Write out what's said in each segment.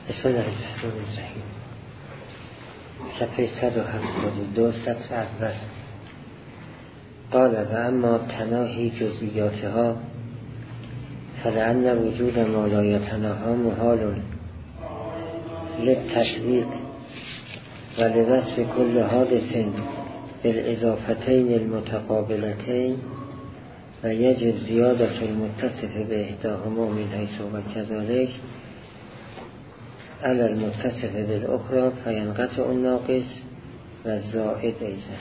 بسم الله الرحمن الرحیم. صفحه 172 سطر اول. قال و اما تناهی جزئیاتها فلأن وجود ما لا يتناهى محال للتشویق و لوصف كل حادث بالاضافتین المتقابلتین و یجب زیادة المتصف به احداهما من حیث و کذلک على المتصف بالاخرى فینقطع الناقص و الزائد ایضا.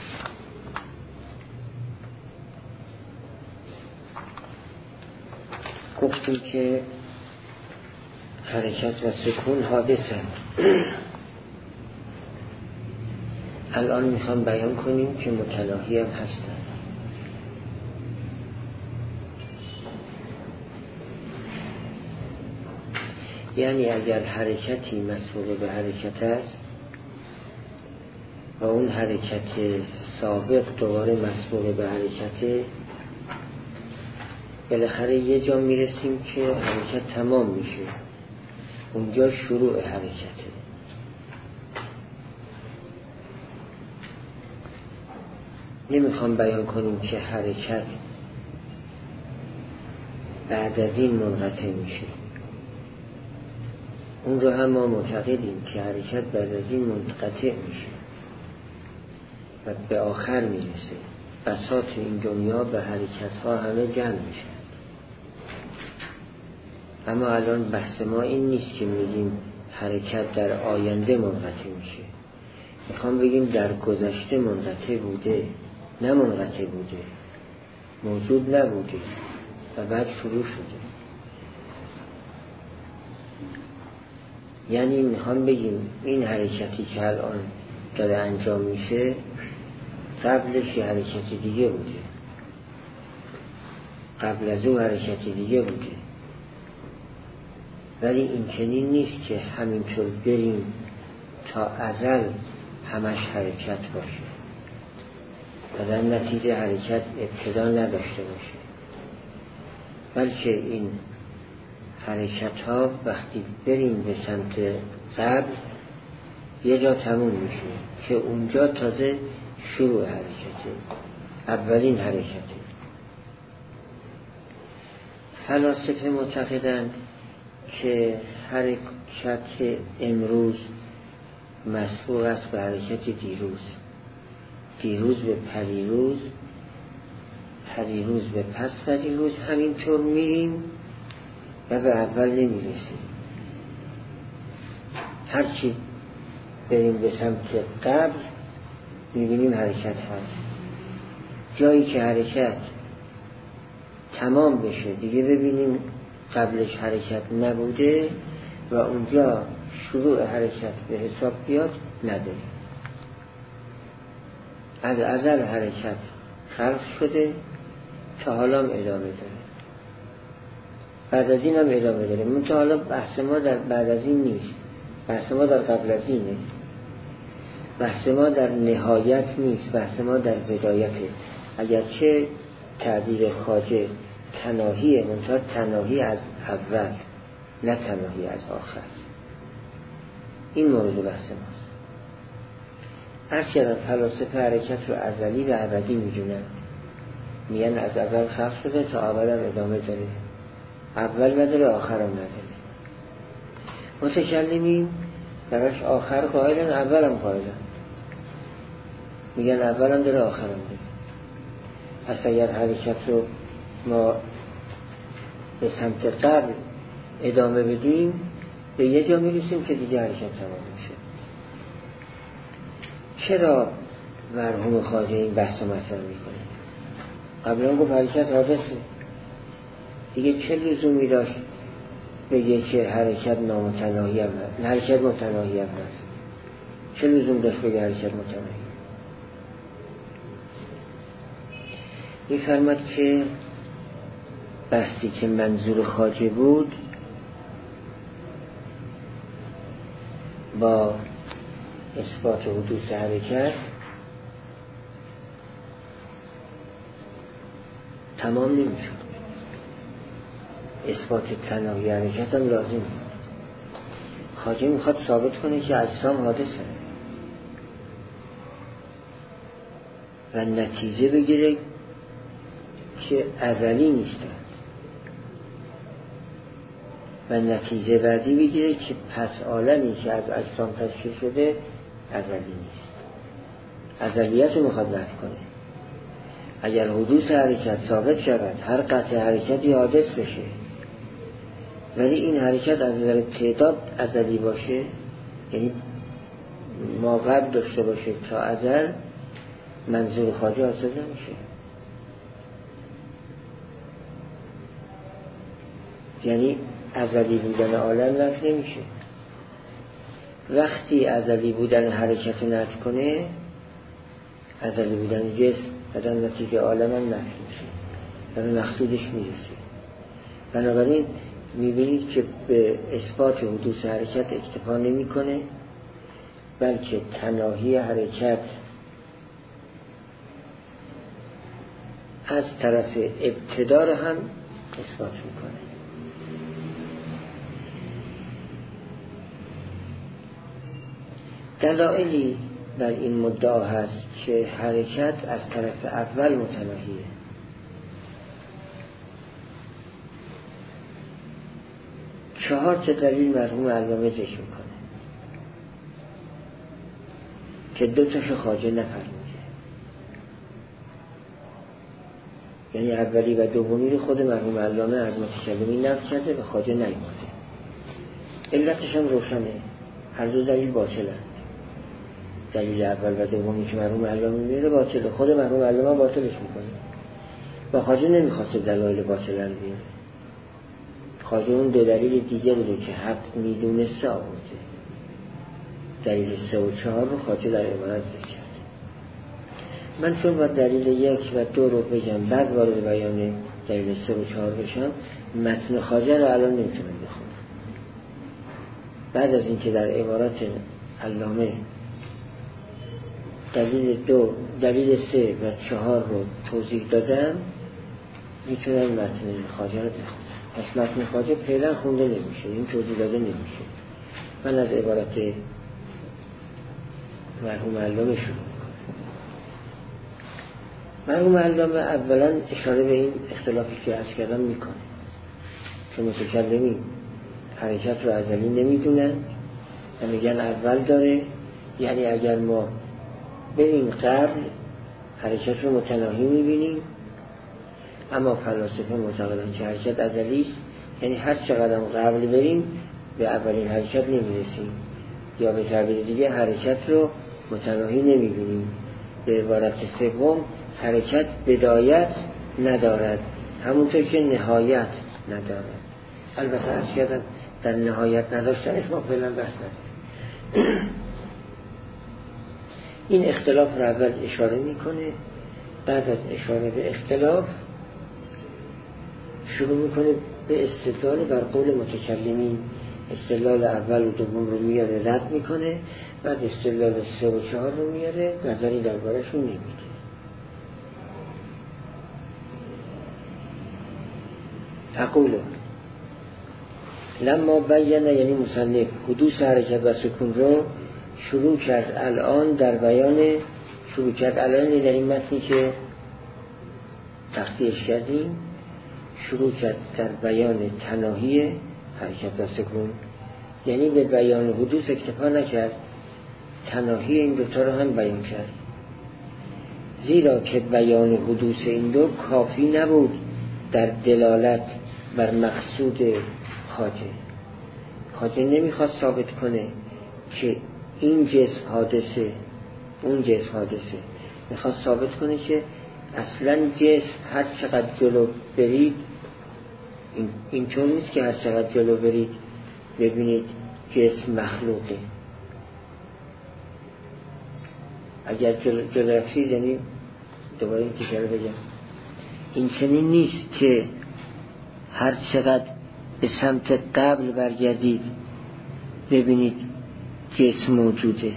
گفتیم که حرکت و سکون حادثه. الان میخوام بیان کنیم که متناهی هم هستن. یعنی اگر حرکتی مسبوق به حرکت است و اون حرکت سابق دوباره مسبوق به حرکته، بالاخره یه جا میرسیم که حرکت تمام میشه، اونجا شروع حرکته. نمیخوام بیان کنیم که حرکت بعد از این منقطع میشه. اون رو هم ما معتقدیم که حرکت بعد از این منقطع میشه و به آخر میرسه. بساط این دنیا به حرکت ها همه جمع میشه. اما الان بحث ما این نیست که میگیم حرکت در آینده منقطع میشه. میخوام بگیم در گذشته منقطع بوده، نه منقطع بوده، موجود نبوده و بعد شروع شده. یعنی میخوام بگیم این حرکتی که الان داره انجام میشه قبلش یه حرکت دیگه بوده، قبل از او حرکت دیگه بوده. ولی این چنین نیست که همینطور بریم تا ازل همش حرکت باشه و در نتیجه حرکت ابتدا نداشته باشه، بلکه این حرکت ها وقتی بریم به سمت قبل یه جا تموم میشه که اونجا تازه شروع حرکته، اولین حرکته. فلاسفه معتقدند که حرکت امروز مسبوق است به حرکت دیروز، دیروز به پریروز، پریروز به پس پریروز، همینطور میریم و به اول نمیرسیم. هرچی بریم به سمت قبل میبینیم حرکت هست. جایی که حرکت تمام بشه دیگه ببینیم قبلش حرکت نبوده و اونجا شروع حرکت به حساب بیاد نداره. از ازل حرکت خلق شده تا حالا هم ادامه داره، بعد از این هم ادامه داره. منتها حالا بحث ما در بعد از این نیست، بحث ما در قبل از اینه، بحث ما در نهایت نیست، بحث ما در بدایته. اگرچه تعبیر خواجه تناهیه، منتها تناهی از اول نه تناهی از آخر. این مورد بحث ماست. عرض کردم فلاسفه حرکت رو ازلی و ابدی میدونن، میگن از اول خلق شده تا ابد هم ادامه داره، اول نداره آخر هم نداره. متکلمین براش آخر قائلن، اول هم قائلن، میگن اول هم داره آخر هم داره. پس اگر حرکت رو ما به سمت قبل ادامه بدیم به یه جا میرسیم که دیگه حرکت تمام میشه. چرا مرحوم خواجه این بحث مطرح میکنه؟ قبلا گفت حرکت حادثه، دیگه چه لزومی داشت بگه که حرکت نامتناهی هم هست، حرکت متناهی هم هست؟ چه لزوم داشت بگه حرکت متناهی؟ میفرماد که بحثی که منظور خواجه بود با اثبات حدوث حرکت تمام نمیشد. اثبات تناهی حرکت هم لازم بود. خواجه میخواد ثابت کنه که اجسام حادثه و نتیجه بگیره که ازلی نیستن و نتیجه بعدی بگیره که پس عالمی که از اجسام تشکیل شده ازلی نیست. ازلیت رو میخواد نفی کنه. اگر حدوث حرکت ثابت شود، هر قطع حرکتی حادث بشه، ولی این حرکت از نظر تعداد ازلی باشه، یعنی ما قبل داشته باشه تا ازل، منظور خواجه حاصل نمیشه. یعنی ازلی بودن عالم نفی نمیشه. وقتی ازلی بودن حرکت نفی کنه، ازلی بودن جسم و در نتیجه عالم هم نفی میشه و به مقصودش میرسه. بنابراین میبینید که به اثبات حدوث حرکت اکتفا نمی کنه، بلکه تناهی حرکت از طرف ابتدا رو هم اثبات میکنه. دلایلی در این مدعا هست که حرکت از طرف اول متناهیه. چهار تا دلیل مرحوم علامه ذکر میکنه که دو تاشو خواجه نفرموده، یعنی اولی و دومی رو خود مرحوم علامه از متکلمین نفی کرده و خواجه نیامده. علتش هم روشنه، هر دو دلیل باطلن. دلیل اول و دومی که مرحوم علامه میاره باطله، خود مرحوم علامه باطلش میکنه و خواجه نمیخواسته دلایل باطلن بیاره. خواجه اون دو دلیل دیگری رو که حق میدونسته آورده. دلیل 3 و 4 رو خواجه در عبارت ذکر کرد. من چون با دلیل 1 و 2 رو بگم بعد وارد بیان دلیل 3 و 4 بشم، متن خواجه رو الان نمیتونم بخونم. بعد از اینکه در عبارت علامه دلیل 3 و 4 رو توضیح دادم، میتونم متن خواجه رو بخونم. پس متن خواجه فعلا خونده نمیشه، این توضیح داده نمیشه. من از عبارت مرحوم علامه شروع میکنم. مرحوم علامه اولا اشاره به این اختلافی که عرض کردم میکنه که متکلمین حرکت رو ازلی نمیدونن و میگن اول داره، یعنی اگر ما بریم قبل حرکت رو متناهی میبینیم، اما فلاسفه معتقدن که حرکت ازلی است، یعنی هر چقدر قبل بریم به اولین حرکت نمیرسیم، یا به تعبیر دیگه حرکت رو متناهی نمیبینیم. به عبارت سوم حرکت بدایت ندارد، همونطور که نهایت ندارد. البته عرض کردم در نهایت نداشتنش ما فعلا بحث نداریم. این اختلاف رو اول اشاره میکنه، بعد از اشاره به اختلاف شروع میکنه به استدلال بر قول متکلمین. استدلال اول و دوم رو میاره رد میکنه، بعد استدلال 3 و 4 رو میاره نظری دربارشون نمیده. اقوله لما بیانه، یعنی مصنف حدوث حرکت و سکون رو شروع کرد الان در بیان، شروع کرد الان در این متنی که تخطیش کردیم، شروع کرد در بیان تناهی حرکت و سکون، یعنی به بیان حدوث اکتفا نکرد، تناهی این دوتا رو هم بیان کرد. زیرا که بیان حدوث این دو کافی نبود در دلالت بر مقصود خواجه نمیخواست ثابت کنه که این جسم حادثه اون جسم حادثه، میخواست ثابت کنه که اصلا جسم هر چقدر جلو برید، اینطور نیست که هر چقدر جلو برید ببینید جسم مخلوقه. اگر جلو رفتید، یعنی دوباره این تکرار بگم، این چنین نیست که هر چقدر به سمت قبل برگردید ببینید جسم موجوده.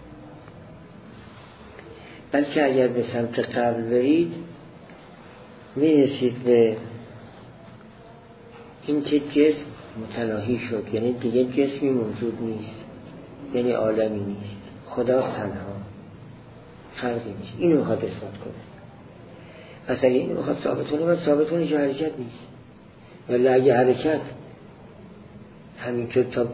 بلکه اگر به سمت قبل برید میرسید به این که جسم متناهی شد، یعنی دیگه جسمی موجود نیست، یعنی عالمی نیست، خداست تنها، خلقی نیست. اینو میخواد اثبات کنه. پس اگه اینو میخواد ثابت کنه باید ثابت کنه که حرکت نیست. ولی اگه حرکت همینطور تا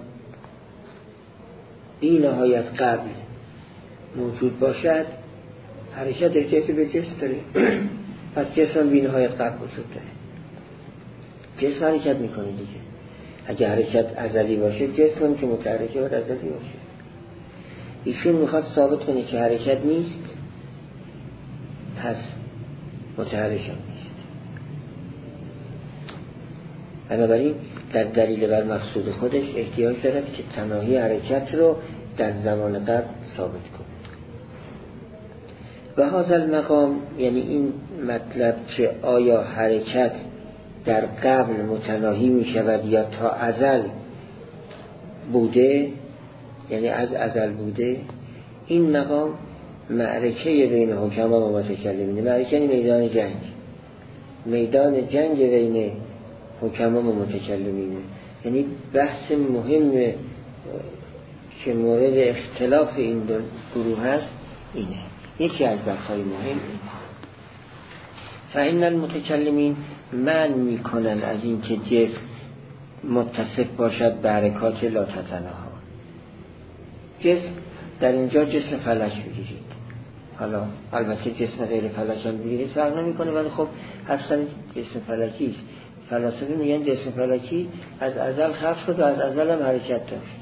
بی نهایت قبل موجود باشد، حرکت ارتباطی به جسم داره. پس جسم بی نهایت قبل وجود داره، جسم حرکت میکنه دیگه. اگه حرکت ازلی باشه، جسم هم که متحرکه باید ازلی باشه. ایشون میخواد ثابت کنه که حرکت نیست، پس متحرک هم نیست. بنابراین در دلیل بر مقصود خودش احتیاج دارد که تناهی حرکت رو در زمان قبل ثابت کنه. و هذا المقام، یعنی این مطلب که آیا حرکت در قبل متناهی می شود یا تا ازل بوده، یعنی از ازل بوده، این مقام معرکه بین حکما و متکلمین. معرکه یعنی میدان جنگ بین حکما و متکلمین، یعنی بحث مهم که مورد اختلاف این دو گروه هست اینه. یکی از بحث‌های مهم اینه. فإن المتکلمین منع میکنن از این که جسم متصف باشد به حرکات لا تتناها. جسم در اینجا جسم فلک بگیرید، حالا البته جسم غیر فلک هم بگیرید فرق نمیکنه، ولی خب اصلا جسم فلکی است. فلاسفه میگن جسم فلکی از ازل خلق شد و از ازل هم حرکت داشت.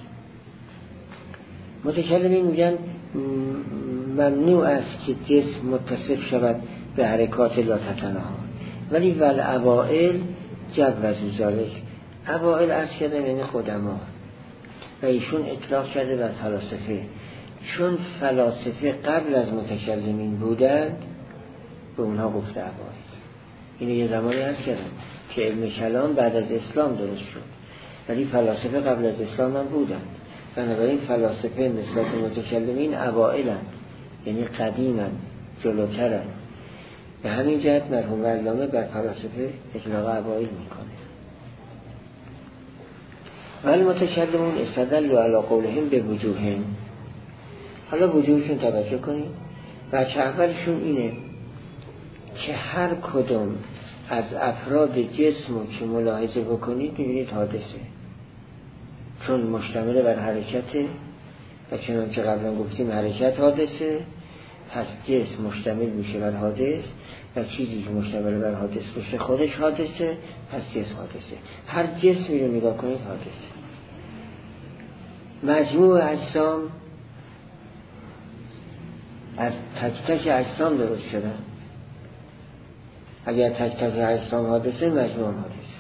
متکلمین میگن ممنوع است که جسم متصف شود به حرکات لا تتناها، ولی والاوائل جوزوا ذلک. اوائل عرض کردن یعنی قدما، و ایشون اطلاق کرده بر فلاسفه، چون فلاسفه قبل از متکلمین بودند به اونها گفته اوائل. اینو یه زمانی عرض کردم که علم کلام بعد از اسلام درست شد، ولی فلاسفه قبل از اسلام هم بودند. بنابراین فلاسفه نسبت به متکلمین اوائلند، یعنی قدیمند، جلوترند. به همین جهت مرحوم علامه بر فلاسفه اطلاق اوائل میکنه. ولی متکلمون استدلوا علی قولهم به وجوههم. حالا وجوهشون توجه کنید. بچه اولشون اینه که هر کدوم از افراد جسم رو که ملاحظه بکنید میبینید حادثه، چون مشتمل بر حرکته و چنانچه قبلا گفتیم حرکت حادثه، پس جسم مشتمل میشه بر حادث و چیزی که مشتمل بر حادث باشه خودش حادثه، پس جسم حادثه. هر جسمی رو نگاه کنید حادثه. مجموع اجسام از تک تک اجسام درست شدن. اگر تک تک اجسام حادثه، مجموع حادثه.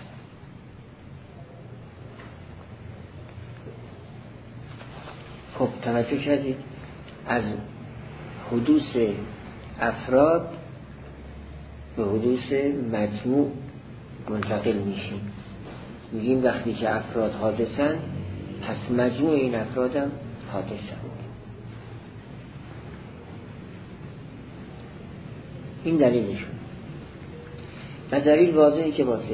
خب توجه کردید از حدوث افراد به حدوث مجموع منتقل میشیم. میگیم وقتی که افراد حادثن، پس مجموع این افراد هم حادثن. این دلیلشون. و دلیل واضحی که باطله،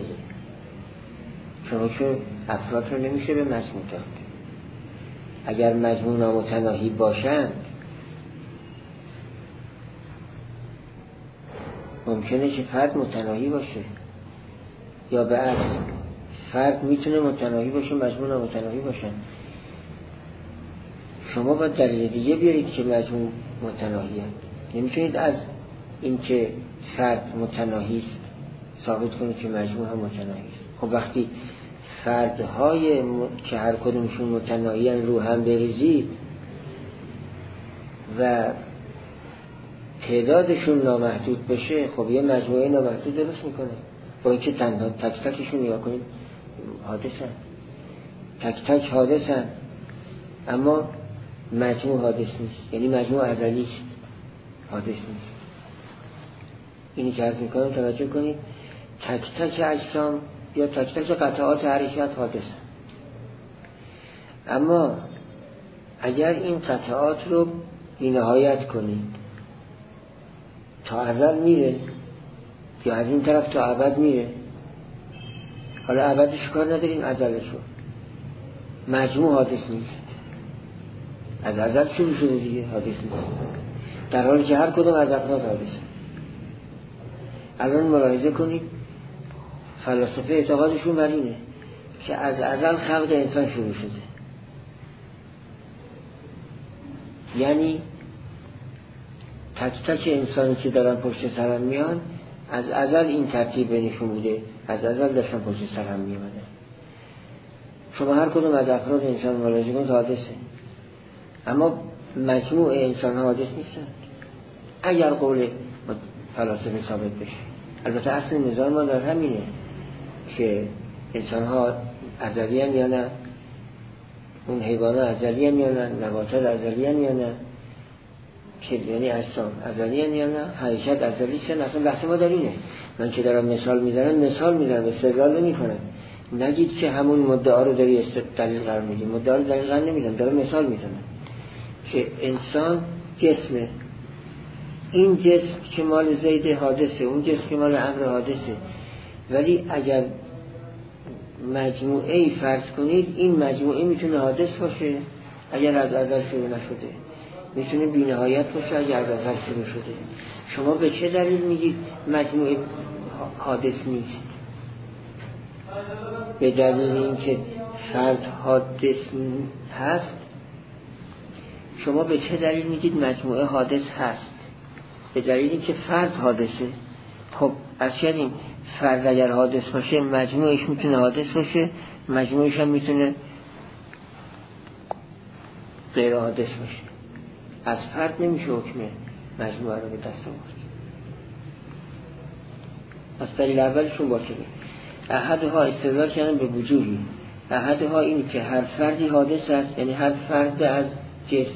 چون افراد رو نمیشه به مجموع داد. اگر مجموع نامتناهی باشند ممکنه که فرد متناهی باشه، یا به عکس فرد میتونه متناهی باشه مجموع نامتناهی باشن. شما باید دلیل دیگه بیارید که مجموع متناهی هست. نمیتونید از اینکه فرد متناهی است ثابت کنید که مجموع هم متناهی است. خب وقتی فردهای که هر کدومشون متناهی هستند رو هم بریزید و تعدادشون نامحدود بشه، خب یه مجموعه نامحدود درست میکنه. با اینکه تنها تک تکشون نگاه کنید حادثن، تک تک حادثن، اما مجموع حادث نیست، یعنی مجموع ازلی است، حادث نیست. اینی که عرض میکنم توجه کنید. تک تک اجسام یا تک تک قطعات حرکت حادثن، اما اگر این قطعات رو بی نهایت کنید تا ازل میره، یا از این طرف تا ابد میره. حالا ابدش کار نداریم، ازلشو مجموع حادث نیست، از ازل شروع شده دیگه، حادث نیست، در حالی که هر کدوم از افراد حادثه. الان ملاحظه کنید فلاسفه اعتقادشون بر اینه که از ازل خلق انسان شروع شده، یعنی تک تک انسانی که دارن پشت سرم میان از ازل این ترتیب بینشون بوده، از ازل داشتن پشت سرم میامدن. شما هر کدوم از افراد انسان ملاحظه کنید حادثه، اما مجموع انسان حادث نیستن اگر قول فلاسفه ثابت بشه. البته اصل نظام ما در همینه که انسان ها ازلی هستند یا نه، اون حیوانات ازلی هستند یا نه، نباتات ازلی هستند یا نه، که یعنی اجسام ازلی هستند یا نه، حرکت ازلی است. اصلا بحث ما در اینه. من که دارم مثال میزنم استدلال نمی‌کنم. نگید که همون مدعا رو داری دلیل قرار میدی، مدعا رو دلیل قرار نمیدم، دارم مثال میزنم که انسان جسمه، این جسم که مال زید حادثه، اون جسم که مال امر حادثه، ولی اگر مجموعه ای فرض کنید این مجموعه میتونه حادث باشه اگر از ازل شروع نشده، میتونه بی‌نهایت باشه اگر از ازل شروع شده. شما به چه دلیل میگید مجموعه حادث نیست؟ به دلیل اینکه فرد حادث هست. شما به چه دلیل میگید مجموعه حادث هست؟ به دلیل اینکه فرد حادثه. خب اصلا فرد اگر حادث باشه مجموعش میتونه حادث باشه، مجموعش هم میتونه غیر حادث باشه. از فرد نمیشه حکم مجموعه رو به دست آورد. پس دلیل اولشون باشه احدها استدلال کردن به وجوهی. احدها اینه که هر فردی حادث است، یعنی هر فرد از جسم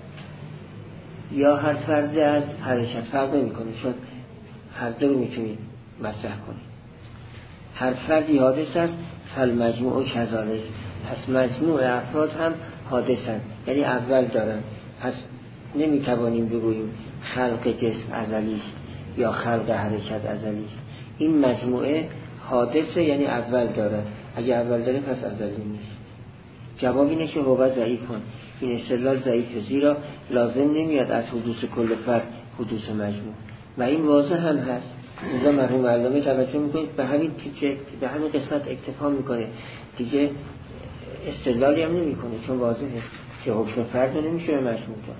یا هر فرد از حرکت، فرق نمی‌کنه چون هر دو رو میتونید مطرح کنید. هر فردی حادث است، فالمجموع کذالک، پس مجموع افراد هم حادثند، یعنی اول دارن. پس نمیتوانیم بگوییم خلق جسم ازلی است یا خلق حرکت ازلی است. این مجموعه حادثه یعنی اول داره، اگه اول داره پس ازلی نیست. جواب اینه که هو ضعیف کن، این استدلال ضعیفه، زیرا لازم نمیاد از حدوث کل فرد حدوث مجموع، و این واضح هم هست. اینجا مرحوم علامه توجه میکنید به همین تیکه، به همین قسمت اکتفا میکنه دیگه، استدلالی هم نمیکنه چون واضحه که حکم فرد رو نمیشه به مجموع داد.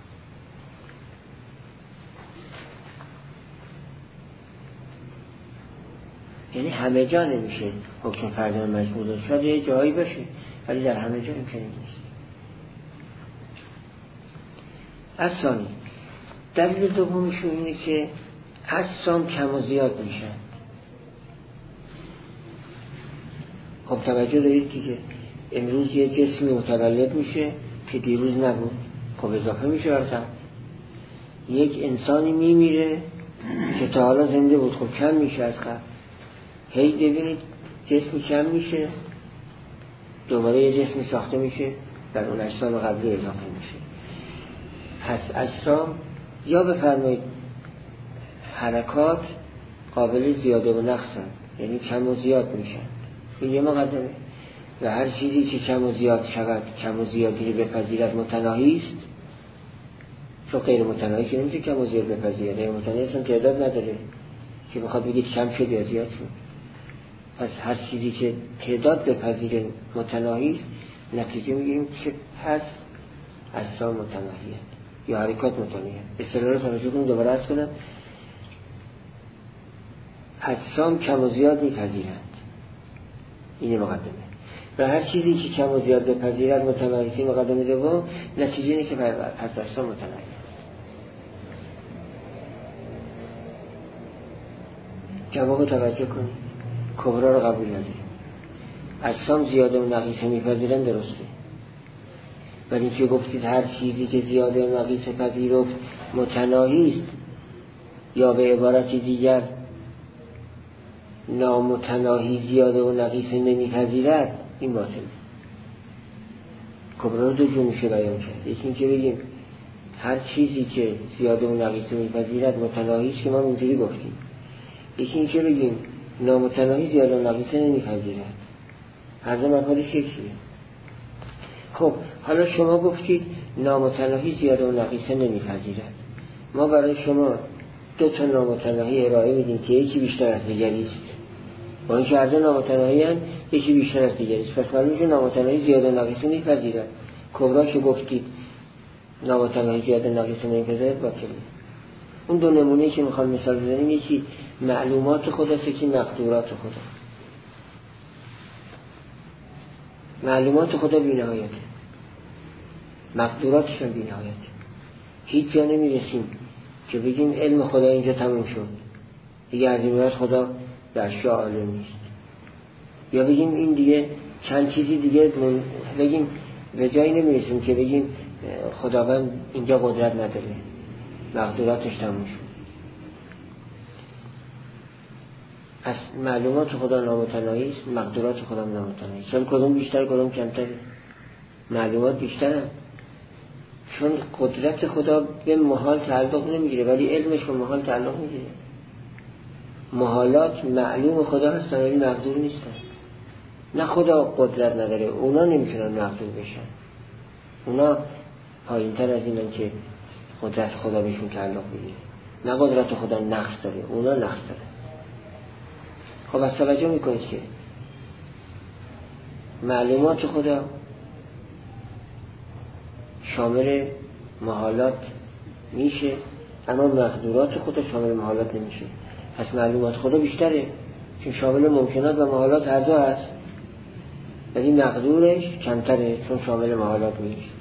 یعنی همه جا نمیشه حکم فرد رو مجموع داد، شاید یه جایی باشه ولی در همه جا امکانی نیست. از ثانی دلیل دومشون اینه که اجسام کم و زیاد میشن. خب توجه دارید دیگه، امروز یه جسمی متولد میشه که دیروز نبود، خب اضافه میشه برقم. یک انسانی میمیره که تا حالا زنده بود، خب کم میشه از قبل. هی ببینید جسمی کم میشه، دوباره یه جسمی ساخته میشه، در اون اجسام قبلی اضافه میشه. پس اجسام یا بفرمایید حرکات قابل زیاده و نقصن، یعنی کم و زیاد میشن، این یه مقدمه. و هر چیزی که کم و زیاد شود، کم و زیادی رو بپذیرد متناهی است، چون غیر متناهی که نمیشه کم و زیاد بپذیرد، غیر متناهی اصلا تعداد نداره که بخواد بگید کم شد یا زیاد شد. پس هر چیزی که تعداد بپذیره متناهی است، نتیجه میگیریم که پس اجسام متناهی است یا حرکات متناهی است. اصطلاح رو توجه کنیم، دوباره عرض کنم، اجسام کم و زیاد میپذیرند، این مقدمه. و هر چیزی که کم و زیاد بپذیرد متناهی است، مقدمه دوم، نتیجه اینه که پس اجسام متناهی است. جواب توجه کنید، کبرا رو قبول نداریم. اجسام زیاده و نقیصه میپذیرن، درسته، ولی که گفتید هر چیزی که زیاده و نقیصه پذیرفت متناهی است، یا به عبارتی دیگر نامتناهی زیاده و نقیصه نمیپذیرد، این باطل. کبرا رو دو جور میشه بیان کرد. یکی این که بگیم هر چیزی که زیاده و نقیصه میپذیرد متناهی است که ما اینجوری گفتیم، یکی این که بگیم نامتناهی زیاده و نقیصه نمیپذیرد، هر دو مفادش یکیه. خب حالا شما گفتید نامتناهی زیاده و نقیصه نمیپذیرد، ما برای شما دو تا نامتناهی ارائه میدیم که یکی بیشتر از دیگری است، با اینکه هر دو نامتناهی هستند یکی بیشتر از دیگری است، پس معلومه که نامتناهی زیاده و نقیصه نمیپذیرد. کبرا که گفتید نامتناهی زیاده و نقیصه نمیپذیرد باطله. اون دو نمونه‌ای که میخوام مثال بزنیم، یکی معلومات خداست، یکی مقدورات خدا. معلومات خدا بی‌نهایته، مقدوراتش هم بی‌نهایته. هیچ جا نمیرسیم که بگیم علم خدا اینجا تموم شد، دیگه از این بعد خدا در اشیاء عالم نیست، یا بگیم این دیگه چند چیزی دیگه بگیم به جایی نمیرسیم که بگیم خداوند اینجا قدرت نداره، مقدوراتش تموم شد. از معلومات خدا نامتناهی است، مقدورات خدا نامتناهی است. کدوم بیشتر کدوم کمتر؟ معلومات بیشترن، چون قدرت خدا به محال تعلق نمیگیره ولی علمش به محال تعلق میگیره. محالات معلوم خدا هستن ولی مقدور نیستن. نه خدا قدرت نداره، اونا نمیتونن مقدور بشن، اونا پایین تر از اینن که قدرت خدا بهشون تعلق بگیره. نه قدرت خدا نقص داره، اونا نقص داره. خب از توجه میکنید که معلومات خدا شامل محالات میشه، اما مقدورات خدا شامل محالات نمیشه. پس معلومات خدا بیشتره چون شامل ممکنات و محالات هر دو هست، ولی مقدورش کمتره چون شامل محالات میشه.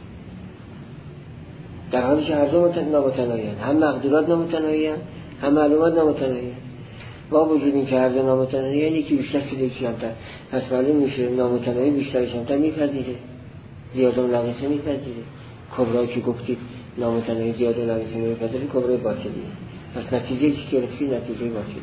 در حالی که هر دو نامتناهی هست، هم مقدورات نامتناهی هست هم معلومات نامتناهی هست. با وجود این که هر دو نامتناهی هست، یکی بیشتر شده یکی کمتر، پس معلوم میشه نامتناهی بیشتر کمتر میپذیره، زیاده و نقیصه میپذیره. کبرایی که گفتید نامتناهی زیاده و نقیصه میپذیره، کبرای باطلیه. پس نتیجه چی گرفتی؟ نتیجه باطلی.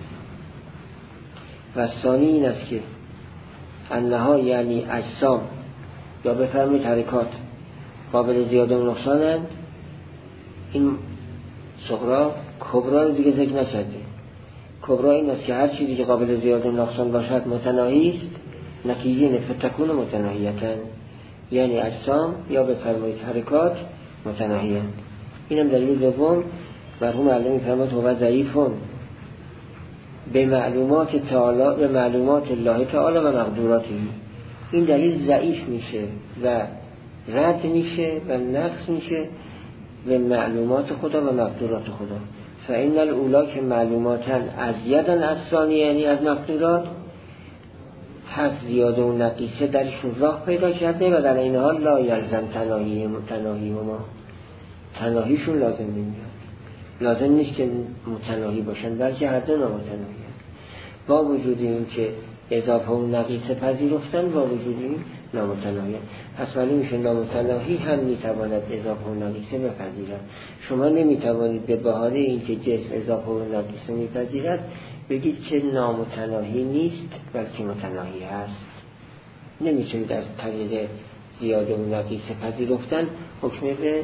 و ثانی این است که انها یعنی اجسام یا بفرمایید حرکات قابل زیاده و نقصانند. این صغرا کبرا رو دیگه ذکر نکرده. کبرا این است که هر چیزی که قابل زیاده و نقصان باشد متناهی است، نتیجه فتکون متناهیتن، یعنی اجسام یا بفرمایید حرکات متناهیند. اینم دلیل دوم. مرحوم علمی می‌فرماید هو ضعیفون به معلومات تعالی، به معلومات الله تعالی و مقدوراته. این دلیل ضعیف میشه و رد میشه و نقص میشه به معلومات خدا و مقدورات خدا. فإن الاولی که معلوماتن ازیدن از ثانیه، یعنی از مقدورات، پس زیاده و نقیصه درشون راه پیدا کرده و در این حال لا یلزم تناهی و ما تناهیشون لازم نمیاد. لازم نیست که متناهی باشن، بلکه هر دو نامتناهی هست. با وجود این که اضافه و نقیصه پذیرفتن، با وجود این نامتناهی هست. پس معلوم میشه نامتناهی هم میتواند اضافه و نقیصه بپذیرد. شما نمیتوانید به بهانه اینکه جسم اضافه و نقیصه میپذیرد بگید که نامتناهی نیست بلکه متناهی هست. نمیتونید از طریق زیاده و نقیصه پذیرفتن حکم به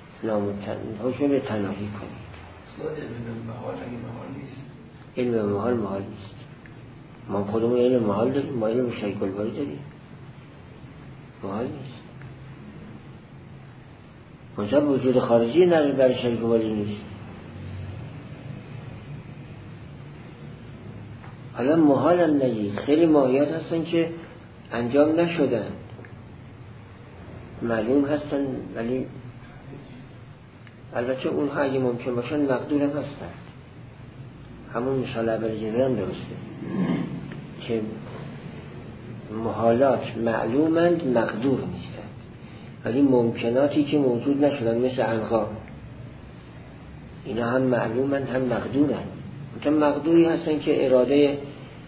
تناهی کنید. علم محال اگه محال نیست، علم محال نیست. ما خودمون علم محال داریم، ما علم شیء الباری داریم، محال نیست. منجا وجود خارجی نداره برای شیء الباری نیست. حالا محال هم نگید، خیلی ماهیات هستن که انجام نشدن، معلوم هستن ولی البته اونها اگه ممکن باشن مقدور هم هستن. همون مثال اول جزه هم درسته که محالات معلومند مقدور نیستند، ولی ممکناتی که موجود نشدن مثل عنقا، اینا هم معلومند هم مقدورند. مثلا مقدوری هستن که اراده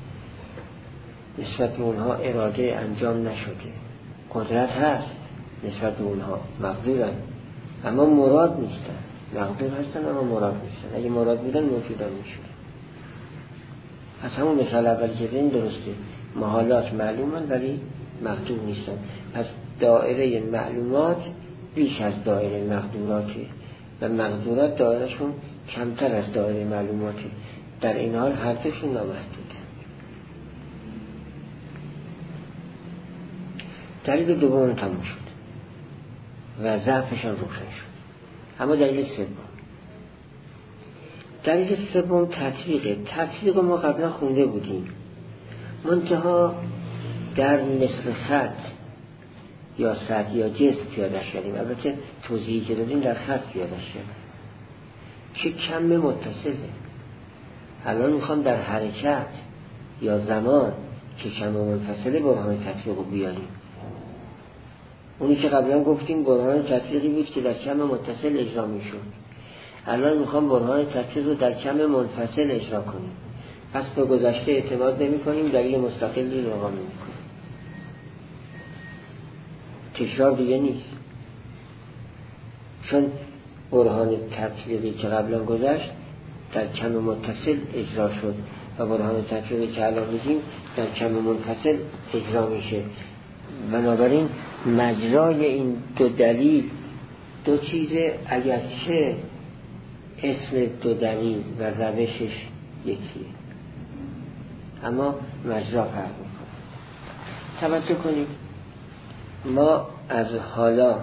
نسبت به اونها اراده انجام نشده، قدرت هست نسبت به اونها، مقدورن اما مراد نیستن. مقدور هستن اما مراد نیستن. اگه مراد بودن موجودن میشون. پس همون مثال اول که این درسته، محالات معلومن ولی مقدور نیستن. پس دایره معلومات بیش از دایره مقدوراته و مقدورات دایرهشون کمتر از دایره معلوماته. در این حال هر دوشون نامحدوده. دلیل دوم تموم شد و ضعفشان روشن شد. اما دلیل سوم تطبیق ما قبلا خونده بودیم، منتها در نصف خط یا سطح یا جسم پیادش کردیم. البته توضیحی که دادیم در خط پیادش کردیم که کم متصله. الان میخوام در حرکت یا زمان که کم منفصله برهان تطبیق رو بیاریم. اونی که قبلا گفتیم برهان تطبیقی بود که در کم متصل اجرا میشد. الان میخوام برهان تطبیق رو در کم منفصل اجرا کنیم. پس به گذشته اعتماد نمی کنیم، دلیل مستقلی رو اقامه می کنیم. تکرار دیگه نیست، چون برهان تطبیقی که قبلا گذشت در کم متصل اجرا شد و برهان تطبیقی که الان میگیم در کم منفصل اجرا میشه. بنابراین مجرای این دو دلیل دو چیزه، اگرچه اسم دو دلیل و روشش یکیه اما مجرا فرق میکنه. توجه کنید، ما از حالا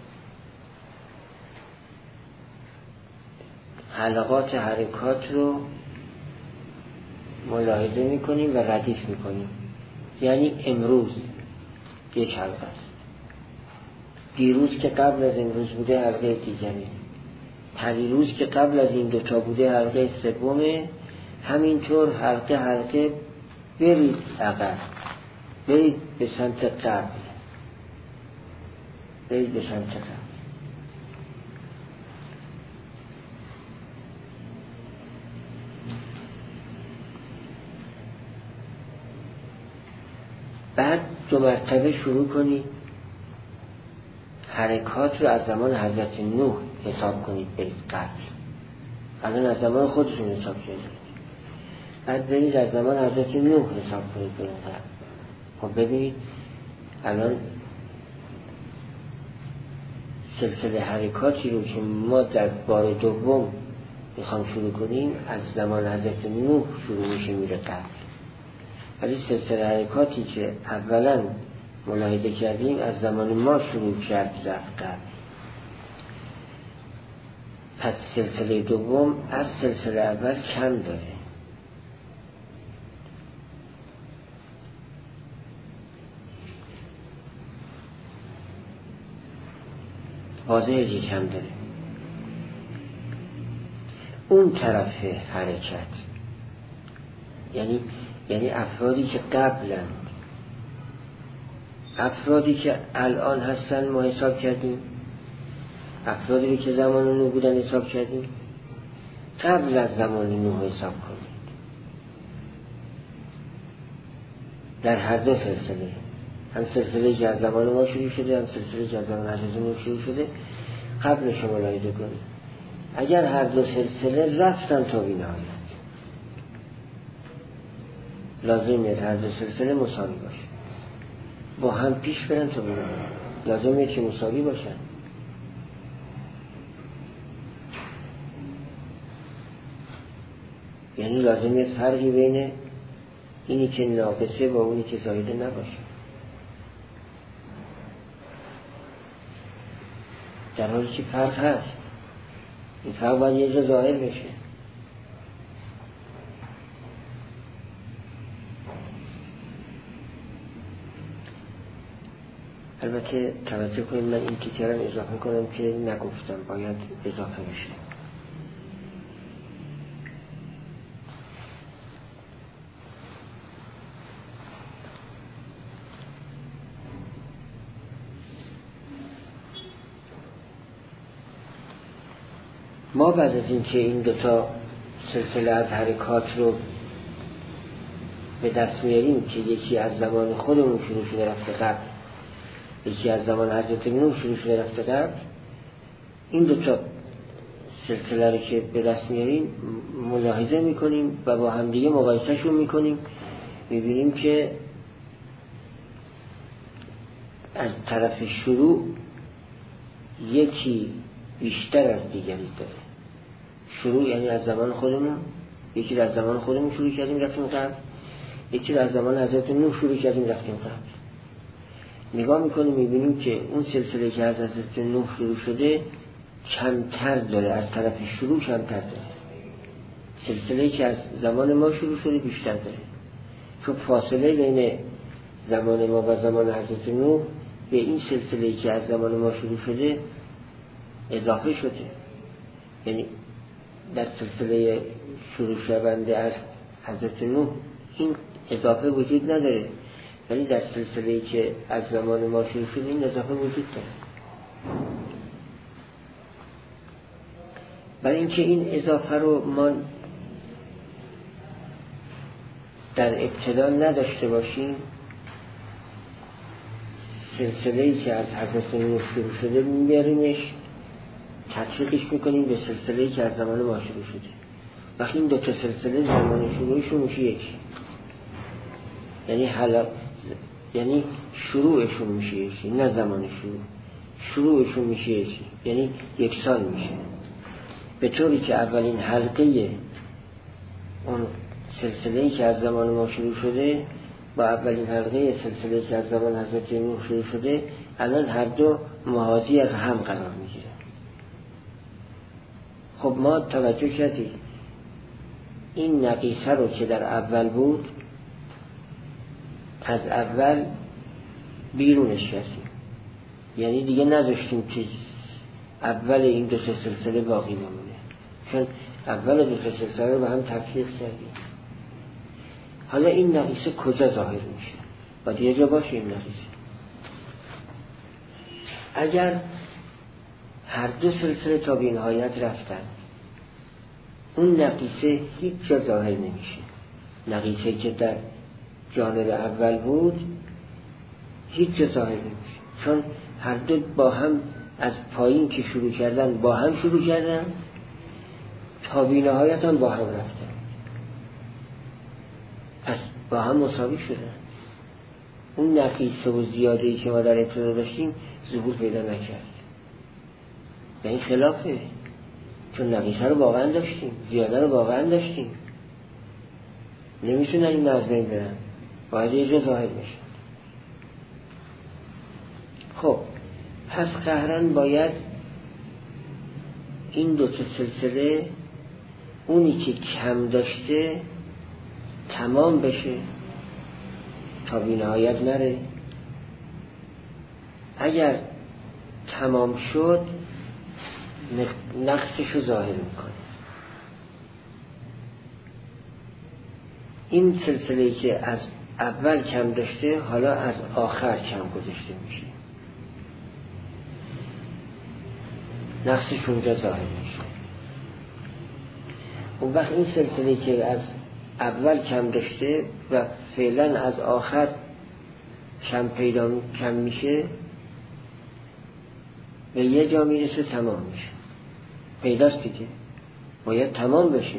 حلقات حرکات رو ملاحظه میکنیم و ردیف میکنیم. یعنی امروز یک حلقه است، دیروز که قبل از امروز بوده حلقه دیگری، پریروز که قبل از این دوتا بوده حلقه سومه. همینطور حلقه برید عقب، برید به سمت قبل، برید به سمت قبل. بعد 2 مرتبه شروع کنید حرکات رو از زمان حضرت نوح حساب کنید برید قبل. الان از زمان خودتون حساب کنید، بعد برید از زمان حضرت نوح حساب کنید برید قبل. خب ببینید الان سلسله حرکاتی رو که ما در بار دوم میخوام شروع کنیم از زمان حضرت نوح شروع میشه میره قبل، ولی سلسله حرکاتی که اولا ملاحظه کردیم از زمان ما شروع کرد رفت قبل. پس سلسله دوم از سلسله اول کم داره. واضحه که کم داره. اون طرف حرکت یعنی افرادی که قبلند، افرادی که الان هستن ما حساب کردیم، افرادی که زمان نوح بودن حساب کردیم. قبل از زمان نوح حساب کنید در هر دو سلسله، هم سلسله که از زمان ما شروع شده هم سلسله که از زمان حضرت نوح شروع شده. قبلش رو ملاحظه کنید. اگر هر دو سلسله رفتن تا بی‌نهایت، لازمه هر دو سلسله مساوی باشه، با هم پیش برن تا بی‌نهایت. لازمه که مساوی باشن. یعنی لازمه فرقی بین اینی که ناقصه با اونی که زایده نباشه، در حالی که فرق هست. این فرق باید یه جا ظاهر بشه. البته توجه کنید، من این تیکرم اضافه کنم که نگفتم باید اضافه بشه. ما بعد از این که این دوتا سلسله از حرکات رو به دست میاریم که یکی از زمان خودمون شروع شده رفته قبل، یکی از زمان حضرت نوح شروع شده رفته قبل، این دوتا سلسله رو که به دست میاریم ملاحظه میکنیم و با همدیگه مقایسه شون میکنیم. میبینیم که از طرف شروع یکی بیشتر از دیگری داره. شروع یعنی از زمان خودمون، یکی از زمان خودمون شروع کردیم رفتیم قبل، یکی از زمان حضرت نوح شروع کردیم رفتیم قبل. نگاه میکنیم میبینیم که اون سلسله که از حضرت نوح شروع شده کمتر داره، از طرف شروع کمتر داره. سلسله که از زمان ما شروع شده بیشتر داره، چون فاصله بین زمان ما و زمان حضرت نوح به این سلسله که از زمان ما شروع شده اضافه شده. یعنی در سلسله شروع شونده از حضرت نوح این اضافه وجود نداره، ولی در سلسله‌ای که از زمان ما شروع شده این اضافه وجود داره. برای اینکه این اضافه رو ما در ابتدا نداشته باشیم، سلسله‌ای که از حضرت نوح شروع شده میبریمش تطبیقش میکنیم به سلسله‌ای که از زمان ما شروع شده. وقتی این دو تا سلسله زمان شروعشون میشه یکی، یعنی شروعشون میشه یکی، نه زمان شروعشون میشه یکی، یعنی یکسان میشه، به طوری که اولین حلقه اون سلسله‌ای که از زمان ما شروع شده با اولین حلقه سلسله‌ای که از زمان حضرت نوح شروع شده الان هر دو موازی از هم قرار میگیره. خب ما توجه کردیم این نقیصه رو که در اول بود از اول بیرونش کردیم، یعنی دیگه نذاشتیم که اول این دو سلسله باقی بمونه، چون اول دو سلسله رو با هم تفکیک کردیم. حالا این نقیصه کجا ظاهر میشه؟ باید یه جا باشه این نقیصه. اگر هر دو سلسله تا به نهایت رفتن اون نقیصه هیچ جا ظاهر نمیشه. نقیصه که در جانب اول بود هیچ جا ظاهر نمیشه، چون هر دو با هم از پایین که شروع کردن با هم شروع کردن تا به نهایت هم با هم رفتن، پس با هم مساوی شدن. اون نقیصه و زیاده‌ای که ما در ابتدا داشتیم ظهور پیدا نکرد. و این خلافه، چون نقیصه رو واقعا داشتیم، زیاده رو واقعا داشتیم، نمیتونن این از بین برن، باید یه جا ظاهر بشه. خب پس قهرن باید این دو تا سلسله اونی که کم داشته تمام بشه تا بی نهایت نره. اگر تمام شد نقصش رو ظاهر میکنه. این سلسله‌ای که از اول کم داشته حالا از آخر کم گذاشته میشه، نقصش اونجا ظاهر میشه. اون وقت این سلسله‌ای که از اول کم داشته و فعلا از آخر کم میشه به یه جا میرسه تمام میشه. پیداست دیگه باید تمام بشه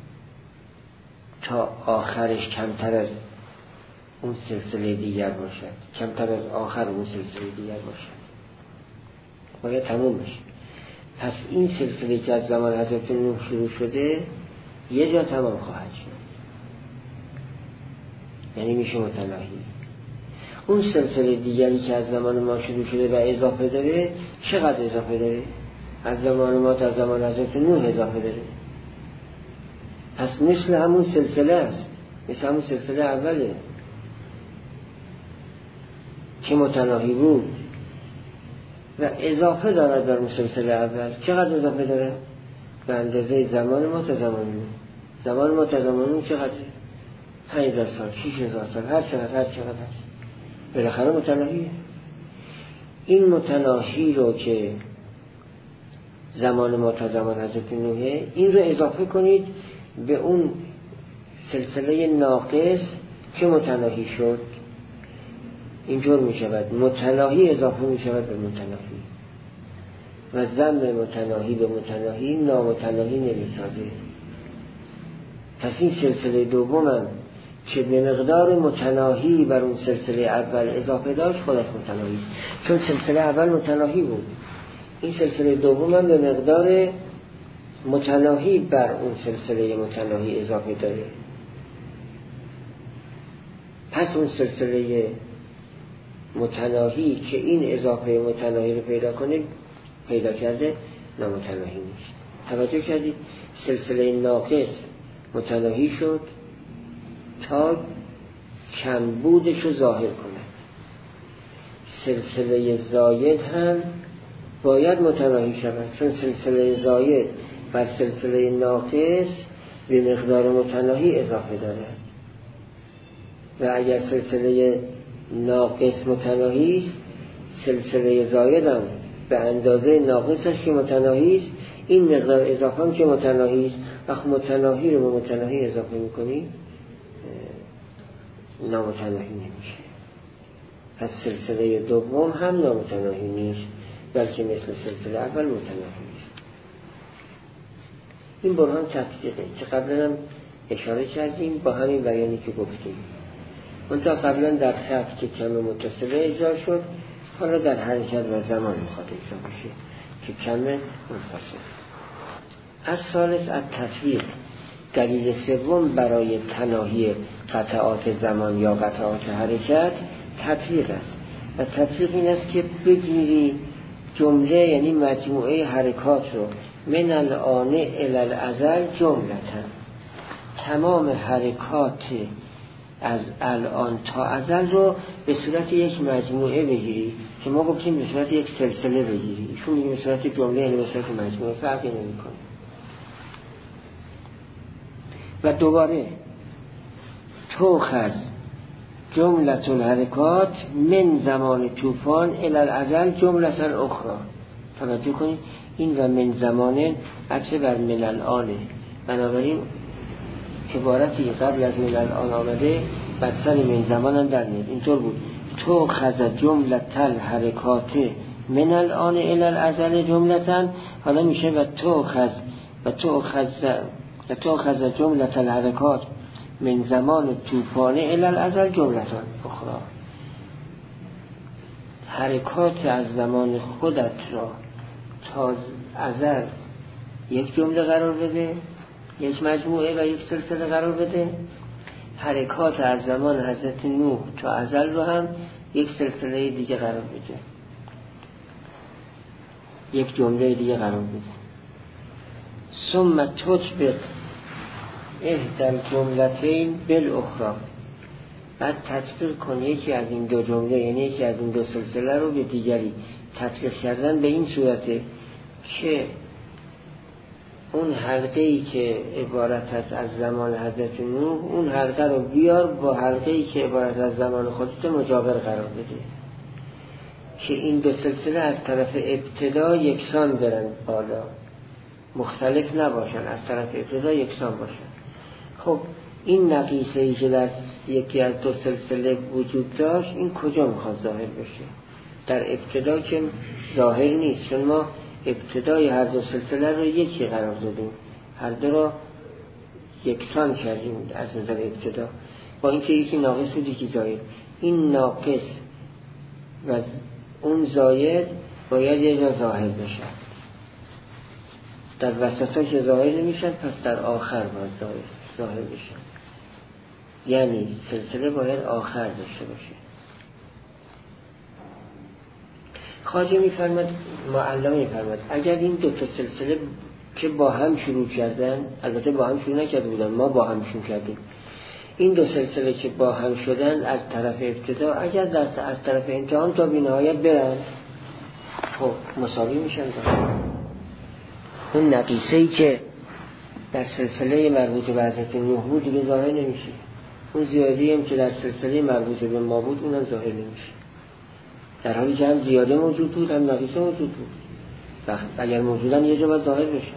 تا آخرش کمتر از اون سلسله دیگر باشد، کمتر از آخر اون سلسله دیگر باشد، باید تمام بشه. پس این سلسله که از زمان حضرت نوح شروع شده یه جا تمام خواهد شد، یعنی میشه متناهی. اون سلسله دیگری که از زمان ما شروع شده و اضافه داره، چقدر اضافه داره؟ از زمان ما تا زمان حضرت نوح اضافه داره. پس مثل همون سلسله است، مثل همون سلسله اوله که متناهی بود و اضافه دارد بر اون سلسله اول. چقدر اضافه داره؟ به اندازه زمان ما تا زمان نوح. زمان ما تا زمان نوح چقدر؟ 5000 سال، 6000 سال، هر چقدر هست. بالاخره متناهیه. این متناهی رو که زمان ما تا زمان حضرت نوحه، این رو اضافه کنید به اون سلسله ناقص که متناهی شد. اینجور می شود متناهی اضافه می شود به متناهی و ضم متناهی به متناهی نامتناهی نمی سازه. پس این سلسله دومم که به مقدار متناهی بر اون سلسله اول اضافه داشت خودش متناهی است، چون سلسله اول متناهی بود. این سلسله دومم به مقدار متناهی بر اون سلسله متناهی اضافه داره. پس اون سلسله متناهی که این اضافه متناهی رو پیدا کرده نامتناهی نیست. توجه کردید؟ سلسله ناقص متناهی شد تا کمبودش رو ظاهر کند. سلسله زاید هم باید متناهی شود، چون سلسله زاید بر سلسله ناقص به مقدار متناهی اضافه دارد و اگر سلسله ناقص متناهی است، سلسله زاید هم به اندازه ناقصش که متناهی است، این مقدار اضافه هم که متناهی است. وقت متناهی رو به متناهی اضافه میکنی نامتناهی نمیشه. پس سلسله دوم هم نامتناهی نیست، بلکه مثل سلسله اول متناهی است. این برهان تطبیقه که قبلا هم اشاره کردیم با همین بیانی که گفتیم. منتها قبلا در خط که کم متصله اجرا شد، حالا در حرکت و زمان میخواد اجرا بشه که کم منفصل. از ثالث از تطبیق، دلیل سوم برای تناهی قطعات زمان یا قطعات حرکت تطبیق است. و تطبیق این است که بگیری جمله یعنی مجموعه حرکات رو من الآن الی الازل جملتا، تمام حرکات از الان تا ازل رو به صورت یک مجموعه بگیری که ما گفتیم به صورت یک سلسله بگیری. ایشون میگه به صورت جمله یعنی به صورت مجموعه، فرقی نمی‌کنه. و دوباره توخذ جملة الحرکات من زمان طوفان الی الازل جملة اخرى. توجه کنید این و من زمانه عکس بر من الآنه، بنابراین عبارتی قبل از من الآن آمده بر سر من زمان هم در میاد. اینطور بود توخذ جملة الحرکات من الآن الی الازل جملة، حالا میشه و توخذ جملة الحرکات من زمان طوفان الی الازل جملة اخرى. حرکات از زمان خودت را تا ازل یک جمله قرار بده، یک مجموعه و یک سلسله قرار بده. حرکات از زمان حضرت نوح تا ازل رو هم یک سلسله دیگه قرار بده، یک جمله دیگه قرار بده. ثم تطبق احدى الجملتين بالاخرى، بعد تطبیق کن یکی از این دو جمله یعنی یکی از این دو سلسله رو به دیگری. تطبیق کردن به این صورته که اون حلقه‌ای که عبارت است از زمان حضرت نوح، اون حلقه رو بیار با حلقه‌ای که عبارت از زمان خودت مجاور قرار بده که این دو سلسله از طرف ابتدا یکسان برن بالا، مختلف نباشن، از طرف ابتدا یکسان باشن. خب این نقیصه‌ای که در یکی از دو سلسله وجود داشت، این کجا میخواد ظاهر بشه؟ در ابتدا که ظاهر نیست، چون ما ابتدای هر دو سلسله رو یکی قرار دادیم، هر دو رو یکسان کردیم از نظر ابتدا، با اینکه یکی ناقص بود یکی زاید. این ناقص و اون زاید باید یه جا ظاهر بشه. در وسطا که ظاهر نمیشن، پس در آخر باید ظاهر بشن. یعنی سلسله باید آخر داشته باشه. خواجه میفرماد، معلم میفرماد اگر این دو تا سلسله که با هم شروع کردن، البته با هم شروع نکرده بودن، ما با هم شروع کردیم، این دو سلسله که با هم شدن از طرف ابتدا اگر از طرف انتها تا بی نهایت برن، خب مساوی میشن. اون نقیصه‌ای که در سلسله مربوط به حضرت نوح بود دیگه ظاهر نمیشه، اون زیادی هم که در سلسله مربوط به ما بود اونم ظاهر نمیشه، در حالی که هم زیاده موجود بود هم نقیصه موجود بود. اگر موجودن یه جا باید ظاهر بشه.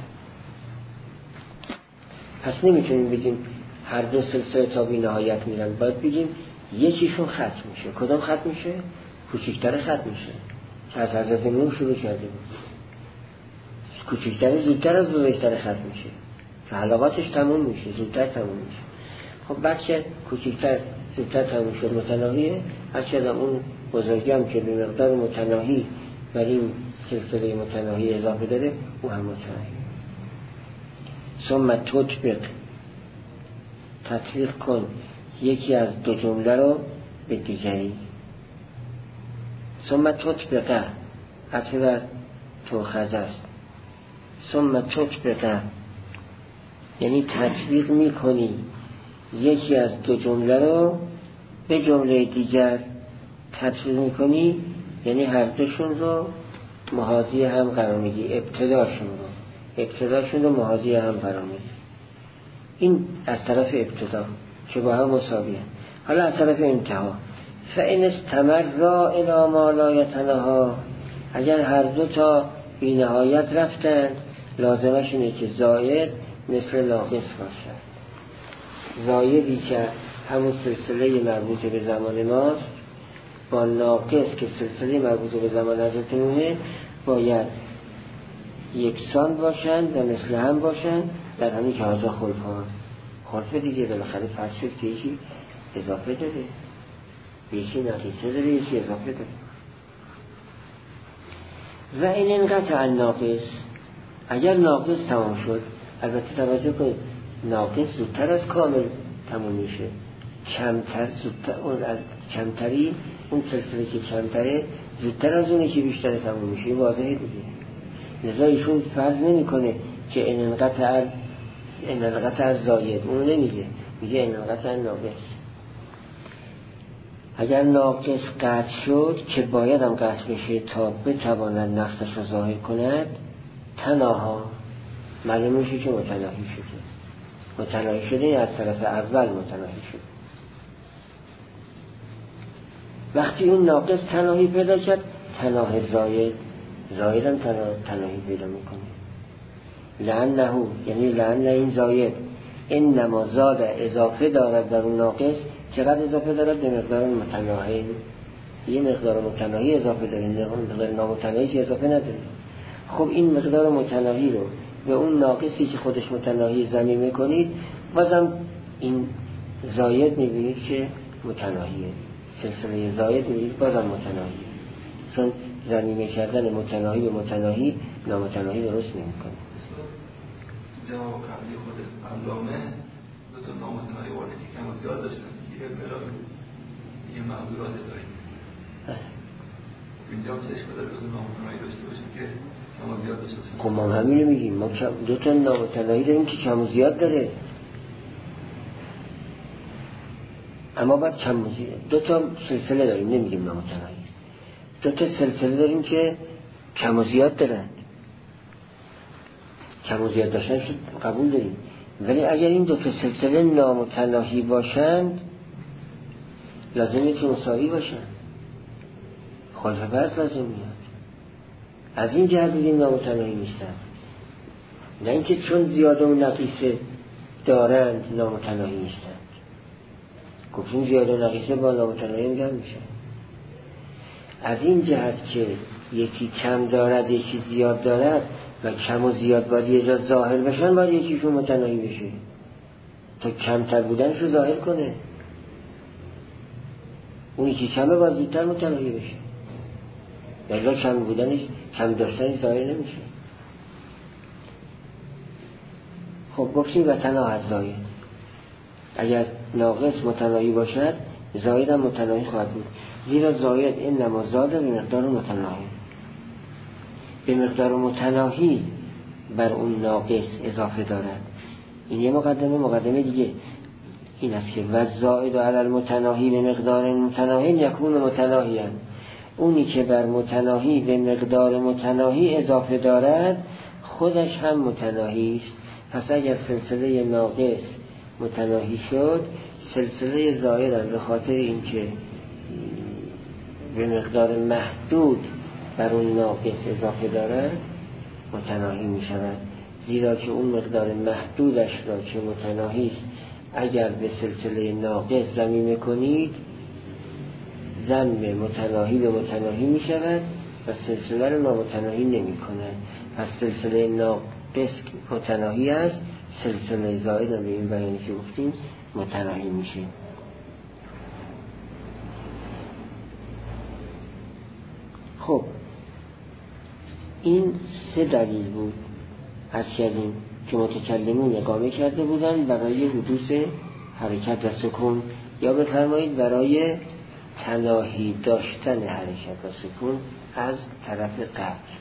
پس نمیتونیم بگیم هر دو سلسله تا بی نهایت میرن، باید بگیم یکیشون ختم میشه. کدام ختم میشه؟ کوچکتر ختم میشه که از حضرت نوح شروع کرده بود. کوچکتر زودتر از بزرگتر ختم میشه که حلاقاتش تموم میشه، زودتر تموم میشه. خب بعد که کوچکتر زودتر تموم شد متناهیه، هرچند اون بزرگی هم که به مقدار متناهی بر این سلسله متناهی اضافه داره او هم متناهی. ثم تطبق، تطبیق کن یکی از دو جمله رو به دیگری. ثم تطبق اطبق توخذ است. ثم تطبق یعنی تطبیق میکنی یکی از دو جمله رو به جمله دیگر. تطبیق میکنی یعنی هر دوشون رو محاذی هم قرار میدی، ابتداشون رو محاذی هم قرار میدی. این از طرف ابتدا که با هم مساویه. حالا از طرف انتها، فإن استمرا الی ما لا یتناهی، اگر هر دو تا بی نهایت رفتند، لازمش اینه که زاید مثل ناقص باشد. زایدی که همون سلسله مربوط به زمان ماست با ناقص که سلسله مربوط به زمان حضرت نوح باید یکسان باشند و مثل هم باشند، در همین که هازا خلفه دیگه بالاخره فرض شد که یکی اضافه داره، یکی نقیصه داره، یکی اضافه داره. و این انقطع ناقص، اگر ناقص تمام شد، البته توجه کنید ناقص زودتر از کامل تمام میشه، کمتر زودتر، اون از کمتری، اون سلسله که کمتره زودتر از اونی که بیشتر تمام میشه، واضحه دیگه. لذا ایشون فرض نمی کنه که این انقطع از زاید، اونو نمیگه، میگه این انقطع ناقص. اگر ناقص قطع شد که باید هم قطع بشه تا بتواند نقصش رو ظاهر کند، تناها معلوم میشه که متناهی شده از طرف اول متناهی شد. وقتی اون ناقص تناهی پیدا کرد، تناه زاید هم تناهی پیدا میکنه. لعنه، یعنی لعن این زاید انما زاد اضافه دارد در اون ناقص. چقدر اضافه دارد؟ به مقدار متناهی. یه مقدار متناهی اضافه داره، مقدار نامتناهی که اضافه نداره. خب این مقدار متناهی رو به اون ناقصی که خودش متناهی ضمیمه میکنید، بازم این زاید میبینید که متناهیه، سلسله زاید میبینید بازم متناهیه، چون ضمیمه کردن متناهی به متناهی نامتناهی درست نمیکنه. جواب قبلی خود علامه دو تا نامتناهی وارد که کم و زیاد داشتن، یه معذورات داریم اینجا چشم داره دو تا نامتناهی داشته باشیم که کم و زیاد داشته باشیم. خب ما همینو میگیم، ما دو تا نامتناهی داریم که کم و زیاد داره، اما باید کم و زیاد. دو تا سلسله داریم، نمیگیم نامتناهی، دو تا سلسله داریم که کم و زیاد دارن. کم و زیاد داشتن شد قبول داریم، ولی اگر این دو تا سلسله نامتناهی باشند لازمه که مساوی باشن، خلف فرض لازم میاد. از این جهت بگیم نامتناهی نیستن، نه اینکه چون زیاده و نقیصه دارند نامتناهی نیستند. گفتیم زیاده و نقیصه با نامتناهی هم جمع میشه. از این جهت که یکی کم دارد یکی زیاد دارد و کم و زیاد باید یه جا ظاهر بشن، باید یکیشون متناهی بشه تا کمتر بودنش رو ظاهر کنه، اونی که کمه باید زودتر متناهی بشه، بلا کم بودنش، کم داشتنش ظاهر نمیشه. خب گفتیم و تنها از زاید، اگر ناقص متناهی باشد زاید هم متناهی خواهد بود، زیرا زاید این نمازاده به مقدار متناهی، به مقدار متناهی بر اون ناقص اضافه دارد. این یه مقدمه دیگه این است که والزائد علی المتناهی به مقدار متناهی یکون متناهی، اونی که بر متناهی به مقدار متناهی اضافه دارد خودش هم متناهی است. پس اگر سلسله ناقص متناهی شد، سلسله زائد به خاطر اینکه به مقدار محدود بر اون ناقص اضافه دارد متناهی می شود، زیرا که اون مقدار محدودش را که متناهی است اگر به سلسله ناقص ضمیمه کنید ضم متناهی به متناهی می شود و سلسله رو نامتناهی نمی کند. پس سلسله ناقص متناهی است، سلسله زائد هم به این بیانی که گفتیم متناهی میشه. خب این سه دلیل بود از کردیم که متکلمون اقامه کرده بودن برای حدوث حرکت و سکون، یا بفرمایید برای تناهی داشتن حرکت و سکون از طرف قبل.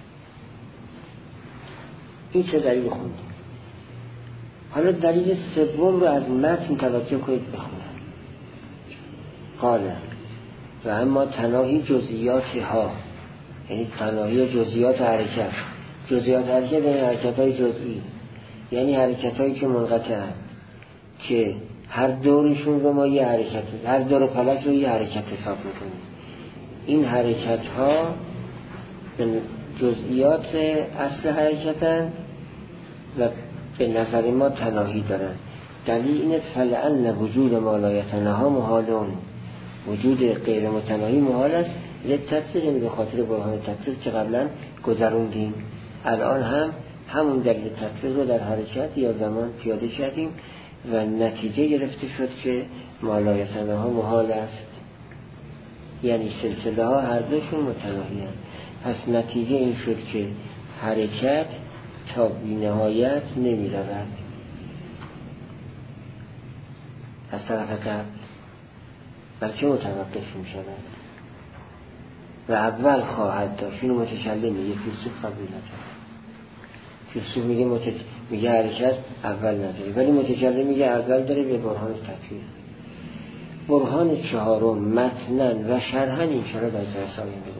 این چه دلیل خوندیم. حالا دلیل سوم رو از متن توجه کنید بخونم. قال و اما تناهی جزئیاتها، یعنی تناهی جزئیات حرکت. جزئیات حرکت یعنی حرکت های جزئی، یعنی حرکت هایی که منقطع هست، که هر دورشون رو ما یه حرکت، هر دور فلک رو یه حرکت حساب میکنیم. این حرکت ها جزئیات اصل حرکتن و به نظر ما تناهی دارن. دلیل اینه فلعن وجود ما لا یتناها محالون، وجود غیر متناهی محال است. تفسیر یعنی به خاطر برهان تفسیر که قبلا گذروندیم، الان هم همون دلیل تفسیر رو در حرکت یا زمان پیاده کردیم و نتیجه گرفته شد که ما لا یتناها محال است، یعنی سلسله ها هر دوشون متناهی هست. پس نتیجه این شد که حرکت تا بی نهایت نمی رود از طرف قبل، بلکه متوقف می شود و اول خواهد داشت. اینو متکلمه یک فیلسوف قبول نکرد. فیلسوف میگه حرکت اول نداره، ولی متکلم میگه اول داره به برهان تکویر. برهان چهارم متنن و شرحن انشاءالله در جلسه آینده